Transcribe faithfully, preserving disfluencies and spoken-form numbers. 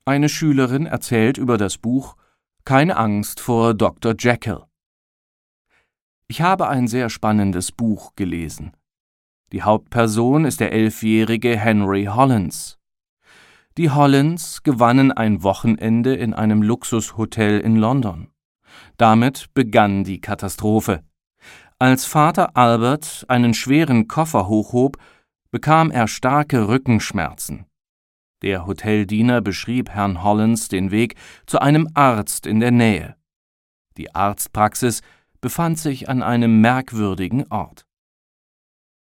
Eine Schülerin erzählt über das Buch »Keine Angst vor Doktor Jekyll«. Ich habe ein sehr spannendes Buch gelesen. Die Hauptperson ist der elfjährige Henry Hollins. Die Hollins gewannen ein Wochenende in einem Luxushotel in London. Damit begann die Katastrophe. Als Vater Albert einen schweren Koffer hochhob, bekam er starke Rückenschmerzen. Der Hoteldiener beschrieb Herrn Hollins den Weg zu einem Arzt in der Nähe. Die Arztpraxis befand sich an einem merkwürdigen Ort.